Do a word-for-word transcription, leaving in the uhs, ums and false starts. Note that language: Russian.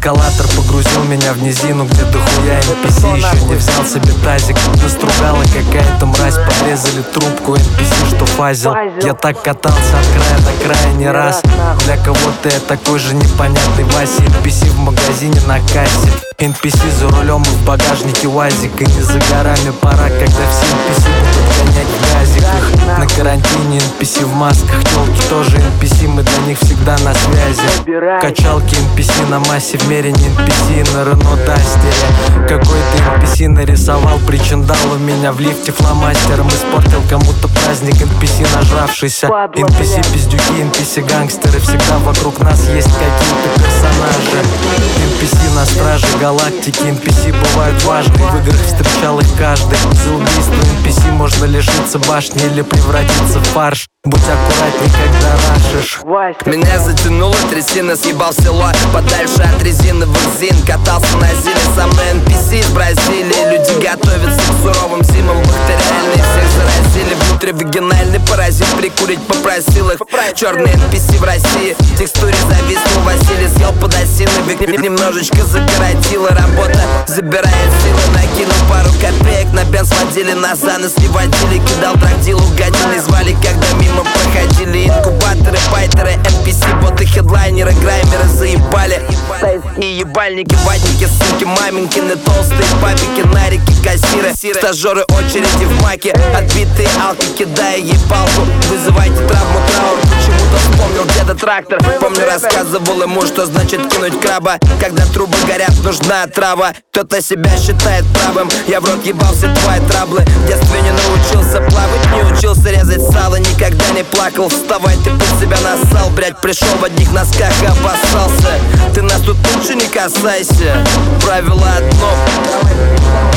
Эскалатор погрузил меня в низину, где дохуя эн пи си. Еще не взял себе тазик, настругала какая-то мразь. Подрезали трубку эн пи си, что фазил. Я так катался от края до края не раз. Для кого-то я такой же непонятный Вася. эн пи си в магазине на кассе, эн пи си за рулем и в багажнике УАЗик. И не за горами пора, когда все эн пи си будут гонять в газиках. На карантине эн пи си в масках, телки тоже эн пи си, мы для них всегда на связи. Качалки эн пи си на массе, в мере не эн пи си на Рено Дастере. Какой-то эн пи си нарисовал причиндал у меня в лифте фломастером. Испортил кому-то праздник эн пи си нажравшийся. эн пи си пиздюки, эн пи си гангстеры, всегда вокруг нас есть какие-то персонажи. эн пи си на страже галактики, эн пи си бывают важны, в играх встречал их каждый. За убийство эн пи си можно лишиться башни или превратиться в фарш. Будь аккуратней, когда рашишь. Меня затянуло, трясина, съебал в село подальше от резиновых зин. Катался на зиле, со мной эн пи си из Бразилии. Люди готовятся к суровым зимам бактериальные. Всех заразили, внутривагинальный паразит. Прикурить попросил их. Черный эн пи си в России. В текстуре зависнул Василий, съел подосиновик. Немножечко закоротила работа, забирает силы. Накинул пару копеек, на бенз водили, на занос не водили. Кидал трактилу, гадины звали, когда мимо проходили. Инкубаторы, байтеры, эн пи си, боты, хедлайнеры, граймеры заебали. И ебальники, ватники, сынки, маменькины, толстые папики, нарики, кассиры, стажеры, очереди в маке. Отбитые алки, кидая ей палку. Вызывайте травму, траур, почему-то вспомнил деда трактор. Помню, рассказывал ему, что значит кинуть краба. Когда трубы горят, нужна трава. Кто-то себя считает правым, я в рот ебал все твои траблы. В детстве не научился плавать, не учился резать сало. Никогда не плакал, вставай, ты под себя нассал. Блять, пришел в одних носках и обоссался. Ты нас тут лучше не касайся. Правило одно.